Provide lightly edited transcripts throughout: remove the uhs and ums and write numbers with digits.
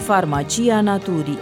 Farmacia naturii.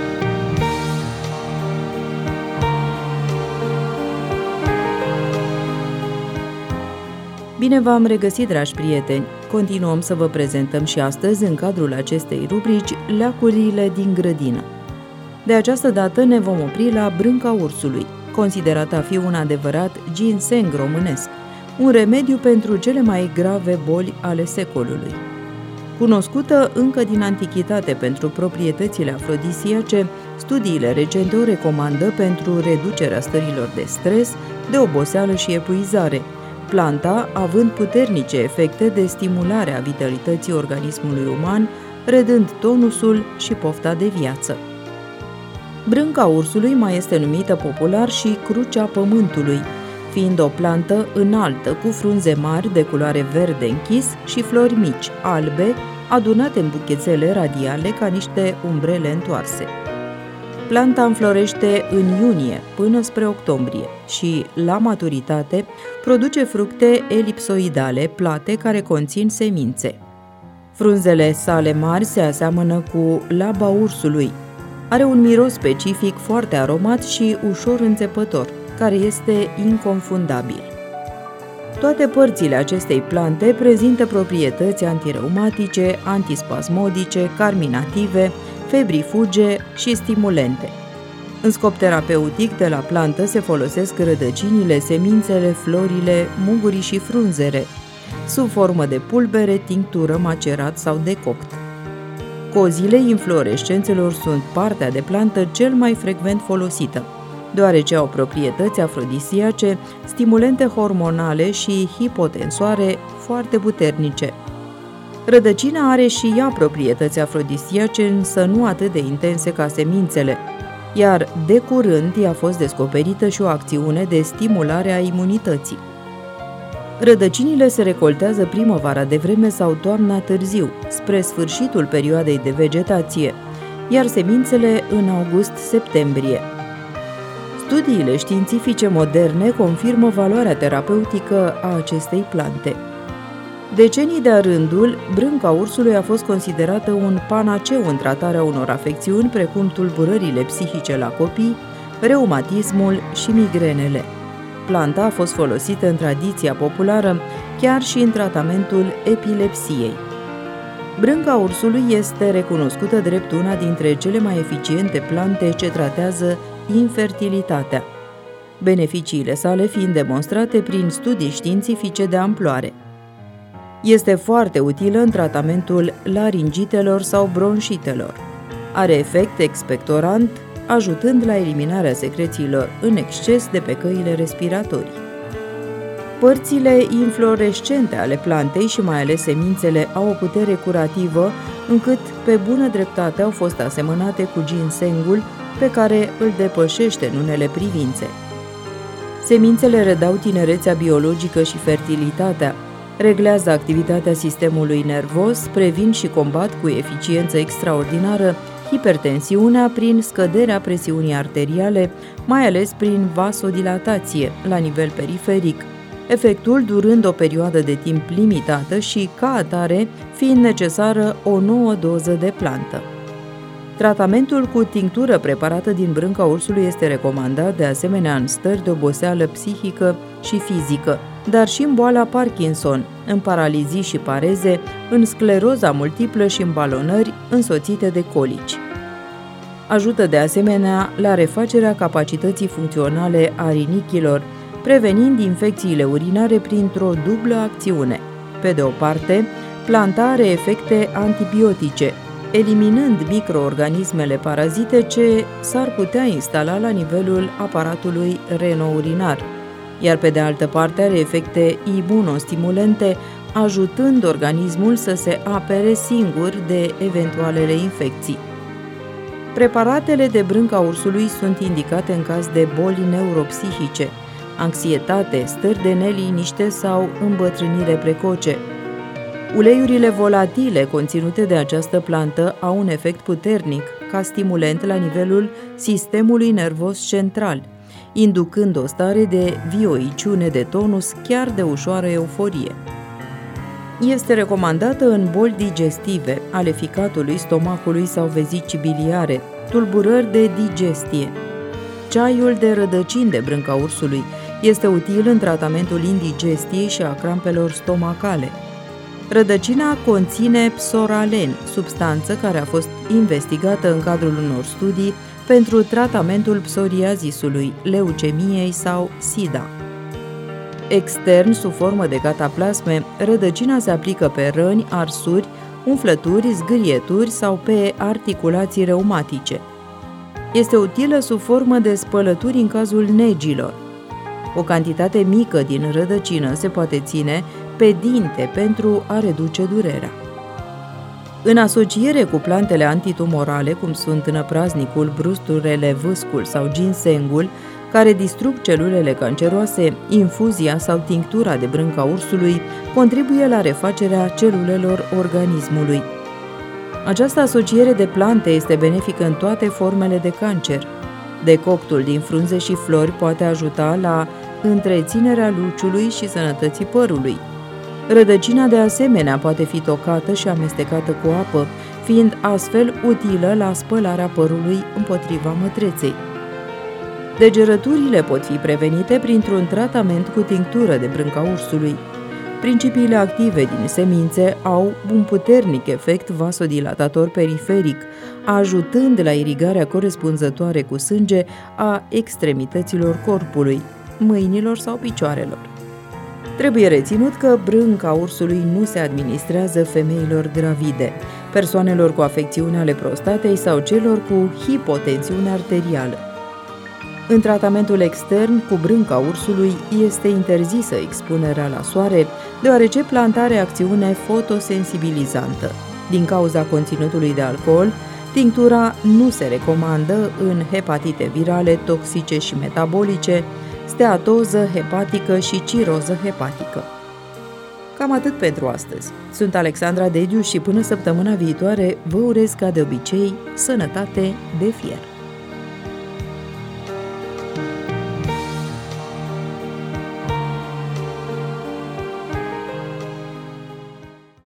Bine v-am regăsit, dragi prieteni! Continuăm să vă prezentăm și astăzi, în cadrul acestei rubrici, leacurile din grădină. De această dată ne vom opri la brânca ursului, considerată a fi un adevărat ginseng românesc, un remediu pentru cele mai grave boli ale secolului. Cunoscută încă din antichitate pentru proprietățile afrodisiace, studiile recente o recomandă pentru reducerea stărilor de stres, de oboseală și epuizare, planta având puternice efecte de stimulare a vitalității organismului uman, redând tonusul și pofta de viață. Brânca ursului mai este numită popular și crucea pământului, fiind o plantă înaltă cu frunze mari de culoare verde închis și flori mici, albe, adunate în buchețele radiale ca niște umbrele întoarse. Planta înflorește în iunie până spre octombrie și, la maturitate, produce fructe elipsoidale, plate, care conțin semințe. Frunzele sale mari se aseamănă cu laba ursului. Are un miros specific foarte aromat și ușor înțepător, care este inconfundabil. Toate părțile acestei plante prezintă proprietăți antireumatice, antispasmodice, carminative, febrifuge și stimulente. În scop terapeutic, de la plantă se folosesc rădăcinile, semințele, florile, mugurii și frunzele, sub formă de pulbere, tinctură, macerat sau decoct. Cozile inflorescențelor sunt partea de plantă cel mai frecvent folosită, deoarece au proprietăți afrodisiace, stimulente hormonale și hipotensoare foarte puternice. Rădăcina are și ea proprietăți afrodisiace, însă nu atât de intense ca semințele, iar de curând i-a fost descoperită și o acțiune de stimulare a imunității. Rădăcinile se recoltează primăvara devreme sau toamna târziu, spre sfârșitul perioadei de vegetație, iar semințele în august-septembrie. Studiile științifice moderne confirmă valoarea terapeutică a acestei plante. Decenii de-a rândul, brânca ursului a fost considerată un panaceu în tratarea unor afecțiuni precum tulburările psihice la copii, reumatismul și migrenele. Planta a fost folosită în tradiția populară chiar și în tratamentul epilepsiei. Brânca ursului este recunoscută drept una dintre cele mai eficiente plante ce tratează infertilitatea, beneficiile sale fiind demonstrate prin studii științifice de amploare. Este foarte utilă în tratamentul laringitelor sau bronșitelor. Are efect expectorant, ajutând la eliminarea secrețiilor în exces de pe căile respiratorii. Părțile inflorescente ale plantei și mai ales semințele au o putere curativă, încât pe bună dreptate au fost asemănate cu ginsengul, pe care îl depășește în unele privințe. Semințele redau tinerețea biologică și fertilitatea, reglează activitatea sistemului nervos, previn și combat cu eficiență extraordinară hipertensiunea prin scăderea presiunii arteriale, mai ales prin vasodilatație la nivel periferic, efectul durând o perioadă de timp limitată și, ca atare, fiind necesară o nouă doză de plantă. Tratamentul cu tinctură preparată din brânca ursului este recomandat de asemenea în stări de oboseală psihică și fizică, dar și în boala Parkinson, în paralizii și pareze, în scleroza multiplă și în balonări însoțite de colici. Ajută de asemenea la refacerea capacității funcționale a rinichilor, prevenind infecțiile urinare printr-o dublă acțiune. Pe de o parte, planta are efecte antibiotice, eliminând microorganismele parazite ce s-ar putea instala la nivelul aparatului reno-urinar, iar pe de altă parte are efecte imunostimulente, ajutând organismul să se apere singur de eventualele infecții. Preparatele de brânca ursului sunt indicate în caz de boli neuropsihice, anxietate, stări de neliniște sau îmbătrânire precoce. Uleiurile volatile conținute de această plantă au un efect puternic ca stimulent la nivelul sistemului nervos central, inducând o stare de vioiciune de tonus, chiar de ușoară euforie. Este recomandată în boli digestive ale ficatului, stomacului sau vezicii biliare, tulburări de digestie. Ceaiul de rădăcini de brânca ursului este util în tratamentul indigestiei și a crampelor stomacale. Rădăcina conține psoralen, substanță care a fost investigată în cadrul unor studii pentru tratamentul psoriazisului, leucemiei sau SIDA. Extern, sub formă de cataplasme, rădăcina se aplică pe răni, arsuri, umflături, zgârieturi sau pe articulații reumatice. Este utilă sub formă de spălături în cazul negilor. O cantitate mică din rădăcină se poate ține pe dinte pentru a reduce durerea. În asociere cu plantele antitumorale, cum sunt năpraznicul, brusturele, vâscul sau ginsengul, care distrug celulele canceroase, infuzia sau tinctura de brânca ursului contribuie la refacerea celulelor organismului. Această asociere de plante este benefică în toate formele de cancer. Decoctul din frunze și flori poate ajuta la întreținerea luciului și sănătății părului. Rădăcina de asemenea poate fi tocată și amestecată cu apă, fiind astfel utilă la spălarea părului împotriva mătreței. Degerăturile pot fi prevenite printr-un tratament cu tinctură de brânca ursului. Principiile active din semințe au un puternic efect vasodilatator periferic, ajutând la irigarea corespunzătoare cu sânge a extremităților corpului, mâinilor sau picioarelor. Trebuie reținut că brânca ursului nu se administrează femeilor gravide, persoanelor cu afecțiuni ale prostatei sau celor cu hipotensiune arterială. În tratamentul extern cu brânca ursului este interzisă expunerea la soare, deoarece planta are acțiune fotosensibilizantă. Din cauza conținutului de alcool, tinctura nu se recomandă în hepatite virale, toxice și metabolice, steatoză hepatică și ciroză hepatică. Cam atât pentru astăzi. Sunt Alexandra Dediu și până săptămâna viitoare vă urez ca de obicei sănătate de fier.